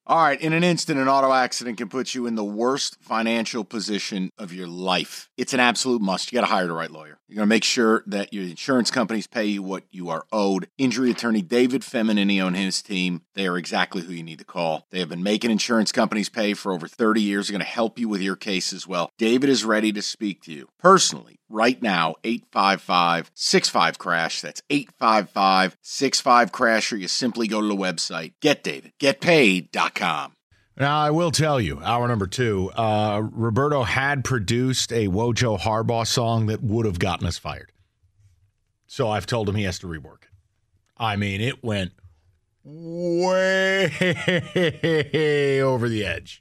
All right, in an instant, an auto accident can put you in the worst financial position of your life. It's an absolute must. You got to hire the right lawyer. You're going to make sure that your insurance companies pay you what you are owed. Injury attorney David Feminini and his team, they are exactly who you need to call. They have been making insurance companies pay for over 30 years. They're going to help you with your case as well. David is ready to speak to you personally right now, 855-65-CRASH. That's 855-65-CRASH, or you simply go to the website, getdavidgetpaid.com. Now, I will tell you, hour number 2, Roberto had produced a Wojo Harbaugh song that would have gotten us fired. So I've told him he has to rework it. I mean, it went way over the edge.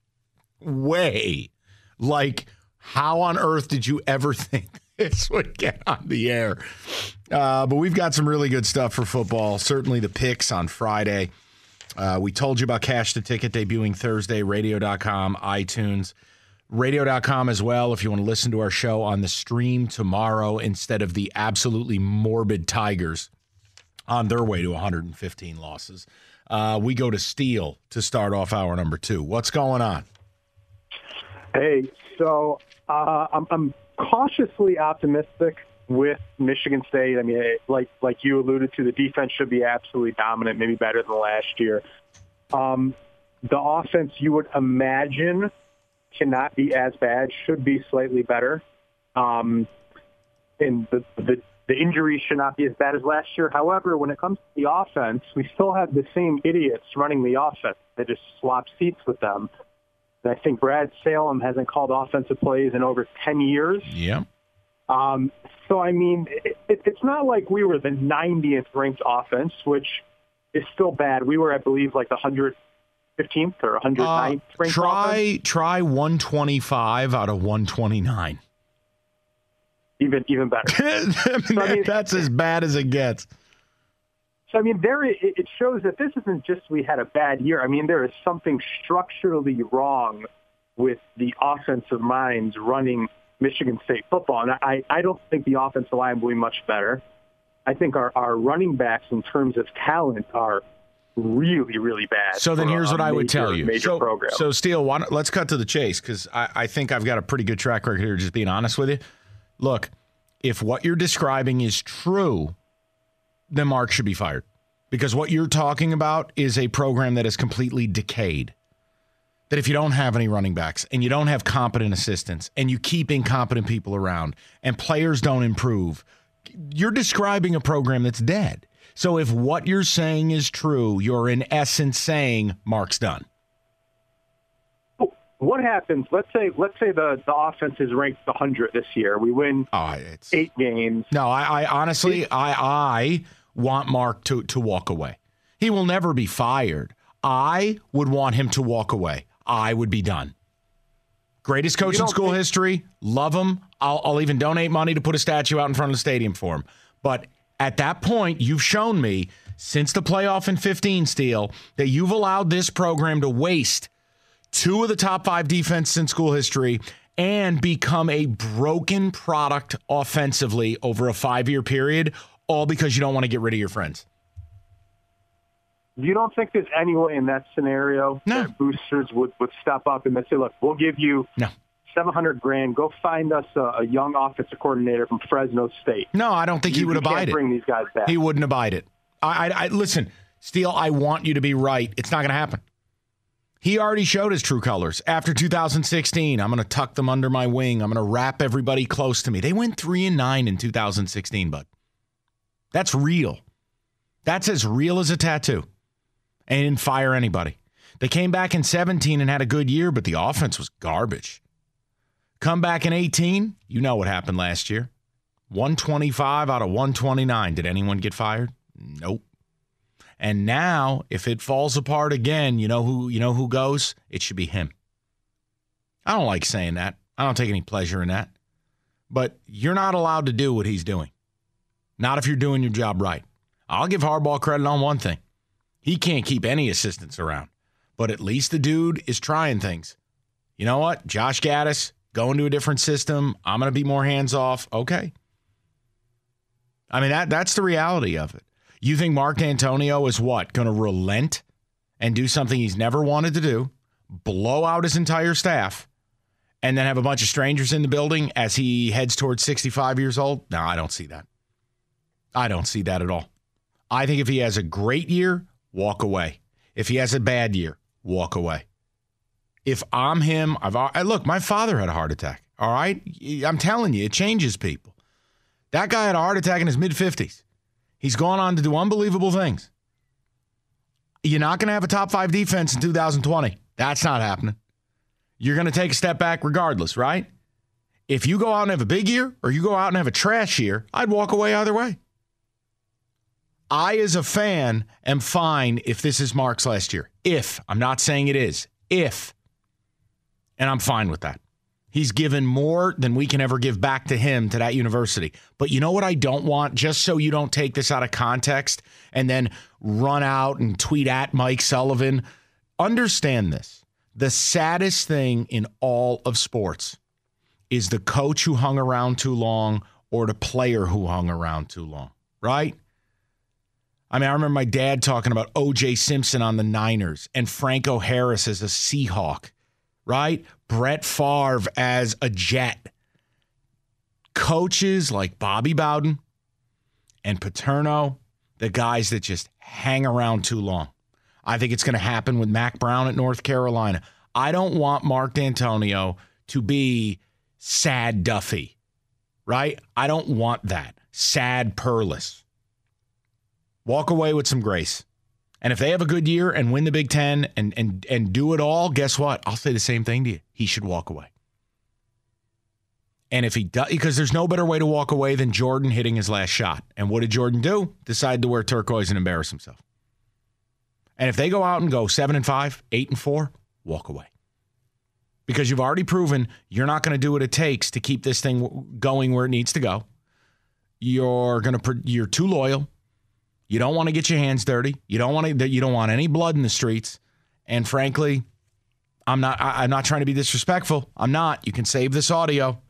Way. Like, how on earth did you ever think this would get on the air? But we've got some really good stuff for football. Certainly the picks on Friday. We told you about Cash the Ticket debuting Thursday, radio.com, iTunes, radio.com as well if you want to listen to our show on the stream tomorrow instead of the absolutely morbid Tigers on their way to 115 losses. We go to Steele to start off hour number 2. What's going on? Hey, so I'm cautiously optimistic with Michigan State. I mean, like you alluded to, the defense should be absolutely dominant, maybe better than last year. The offense, you would imagine, cannot be as bad, should be slightly better. And the injuries should not be as bad as last year. However, when it comes to the offense, we still have the same idiots running the offense. They just swap seats with them. And I think Brad Salem hasn't called offensive plays in over 10 years. Yeah. So, I mean, it's not like we were the 90th ranked offense, which is still bad. We were, I believe, like the 115th or 109th ranked offense. Try 125 out of 129. Even better. That's as bad as it gets. So, I mean, it shows that this isn't just we had a bad year. I mean, there is something structurally wrong with the offensive minds running Michigan State football. And I don't think the offensive line will be much better. I think our running backs in terms of talent are really, really bad. So then here's what I would tell you. Program. So Steele, let's cut to the chase because I think I've got a pretty good track record here, just being honest with you. Look, if what you're describing is true, then Mark should be fired. Because what you're talking about is a program that is completely decayed. That if you don't have any running backs and you don't have competent assistants and you keep incompetent people around and players don't improve, you're describing a program that's dead. So if what you're saying is true, you're in essence saying Mark's done. What happens? Let's say the offense is ranked 100 this year. We win 8 games. No, I honestly, I want Mark to walk away. He will never be fired. I would want him to walk away. I would be done. Greatest coach in school history. Love him. I'll even donate money to put a statue out in front of the stadium for him. But at that point, you've shown me since the playoff in 15, Steele, that you've allowed this program to waste 2 of the top 5 defenses in school history and become a broken product offensively over a 5-year period, all because you don't want to get rid of your friends. You don't think there's any way in that scenario that boosters would step up and say, look, we'll give you $700,000. Go find us a young offensive coordinator from Fresno State. No, I don't think he would abide it. Bring these guys back. He wouldn't abide it. I listen, Steele, I want you to be right. It's not going to happen. He already showed his true colors. After 2016, I'm going to tuck them under my wing. I'm going to wrap everybody close to me. They went 3-9 in 2016, bud. That's real. That's as real as a tattoo. And he didn't fire anybody. They came back in 17 and had a good year, but the offense was garbage. Come back in 18, you know what happened last year. 125 out of 129. Did anyone get fired? Nope. And now, if it falls apart again, you know who goes? It should be him. I don't like saying that. I don't take any pleasure in that. But you're not allowed to do what he's doing. Not if you're doing your job right. I'll give Harbaugh credit on one thing. He can't keep any assistants around. But at least the dude is trying things. You know what? Josh Gaddis, going to a different system. I'm going to be more hands-off. Okay. I mean, that's the reality of it. You think Mark D'Antonio is what? Going to relent and do something he's never wanted to do, blow out his entire staff, and then have a bunch of strangers in the building as he heads towards 65 years old? No, I don't see that. I don't see that at all. I think if he has a great year, walk away. If he has a bad year, walk away. If I'm him, look, my father had a heart attack, all right? I'm telling you, it changes people. That guy had a heart attack in his mid-50s. He's gone on to do unbelievable things. You're not going to have a top 5 defense in 2020. That's not happening. You're going to take a step back regardless, right? If you go out and have a big year or you go out and have a trash year, I'd walk away either way. I, as a fan, am fine if this is Mark's last year. If. I'm not saying it is. If. And I'm fine with that. He's given more than we can ever give back to him, to that university. But you know what I don't want? Just so you don't take this out of context and then run out and tweet at Mike Sullivan. Understand this. The saddest thing in all of sports is the coach who hung around too long or the player who hung around too long, right? I mean, I remember my dad talking about O.J. Simpson on the Niners and Franco Harris as a Seahawk, right? Brett Favre as a Jet. Coaches like Bobby Bowden and Paterno, the guys that just hang around too long. I think it's going to happen with Mac Brown at North Carolina. I don't want Mark D'Antonio to be sad Duffy, right? I don't want that. Sad Perlis. Walk away with some grace. And if they have a good year and win the Big Ten and do it all, guess what? I'll say the same thing to you. He should walk away. And if he does, because there's no better way to walk away than Jordan hitting his last shot. And what did Jordan do? Decide to wear turquoise and embarrass himself. And if they go out and go 7-5, 8-4, walk away. Because you've already proven you're not going to do what it takes to keep this thing going where it needs to go. You're too loyal. You don't want to get your hands dirty. You don't want any blood in the streets. And frankly, I'm not trying to be disrespectful. I'm not. You can save this audio.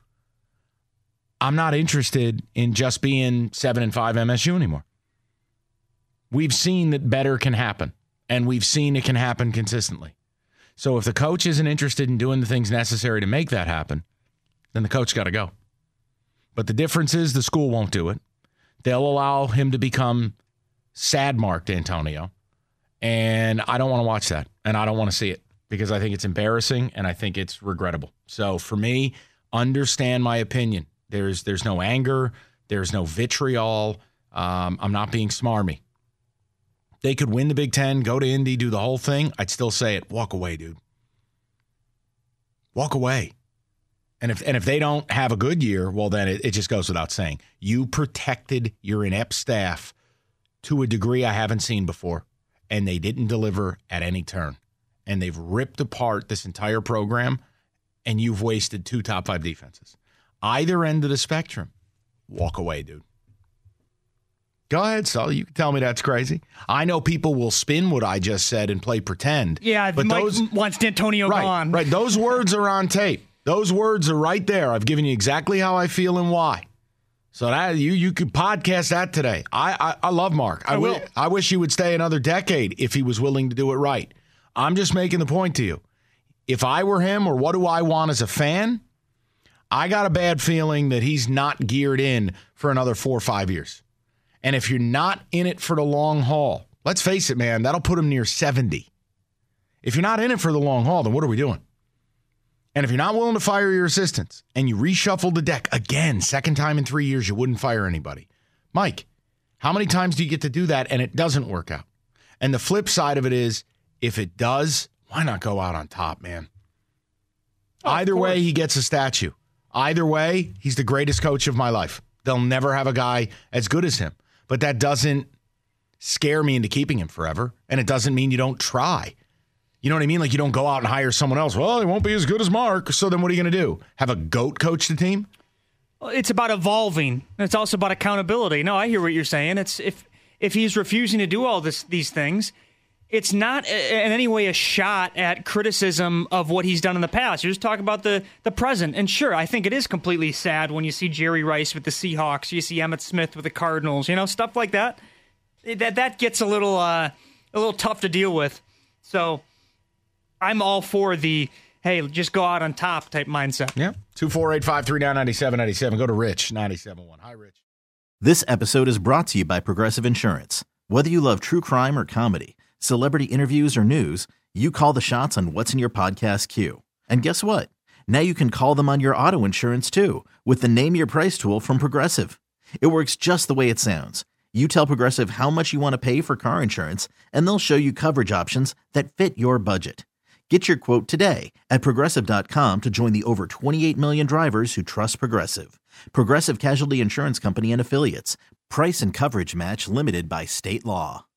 I'm not interested in just being 7-5 MSU anymore. We've seen that better can happen. And we've seen it can happen consistently. So if the coach isn't interested in doing the things necessary to make that happen, then the coach got to go. But the difference is the school won't do it. They'll allow him to become sad Mark D'Antonio. And I don't want to watch that. And I don't want to see it because I think it's embarrassing and I think it's regrettable. So for me, understand my opinion. There's no anger. There's no vitriol. I'm not being smarmy. They could win the Big Ten, go to Indy, do the whole thing. I'd still say it. Walk away, dude. Walk away. And if they don't have a good year, well, then it just goes without saying. You protected your inept staff to a degree I haven't seen before, and they didn't deliver at any turn. And they've ripped apart this entire program, and you've wasted 2 top 5 defenses. Either end of the spectrum, walk away, dude. Go ahead, Sully. You can tell me that's crazy. I know people will spin what I just said and play pretend. Yeah, but Mike wants D'Antonio gone. Right, those words are on tape. Those words are right there. I've given you exactly how I feel and why. So that you could podcast that today. I love Mark. I will. I wish he would stay another decade if he was willing to do it right. I'm just making the point to you. If I were him, or what do I want as a fan, I got a bad feeling that he's not geared in for another 4 or 5 years. And if you're not in it for the long haul, let's face it, man, that'll put him near 70. If you're not in it for the long haul, then what are we doing? And if you're not willing to fire your assistants and you reshuffle the deck, again, second time in 3 years, you wouldn't fire anybody. Mike, how many times do you get to do that and it doesn't work out? And the flip side of it is, if it does, why not go out on top, man? Either way, he gets a statue. Either way, he's the greatest coach of my life. They'll never have a guy as good as him. But that doesn't scare me into keeping him forever. And it doesn't mean you don't try. You know what I mean? Like, you don't go out and hire someone else. Well, he won't be as good as Mark. So then what are you going to do? Have a GOAT coach the team? Well, it's about evolving. It's also about accountability. No, I hear what you're saying. It's if he's refusing to do all these things, it's not in any way a shot at criticism of what he's done in the past. You're just talking about the present. And sure, I think it is completely sad when you see Jerry Rice with the Seahawks, you see Emmitt Smith with the Cardinals, stuff like that. That gets a little tough to deal with. So I'm all for the, hey, just go out on top type mindset. Yeah. 248-539-9797. Go to Rich, 97.1. Hi, Rich. This episode is brought to you by Progressive Insurance. Whether you love true crime or comedy, celebrity interviews or news, you call the shots on what's in your podcast queue. And guess what? Now you can call them on your auto insurance too with the Name Your Price tool from Progressive. It works just the way it sounds. You tell Progressive how much you want to pay for car insurance, and they'll show you coverage options that fit your budget. Get your quote today at Progressive.com to join the over 28 million drivers who trust Progressive. Progressive Casualty Insurance Company and Affiliates. Price and coverage match limited by state law.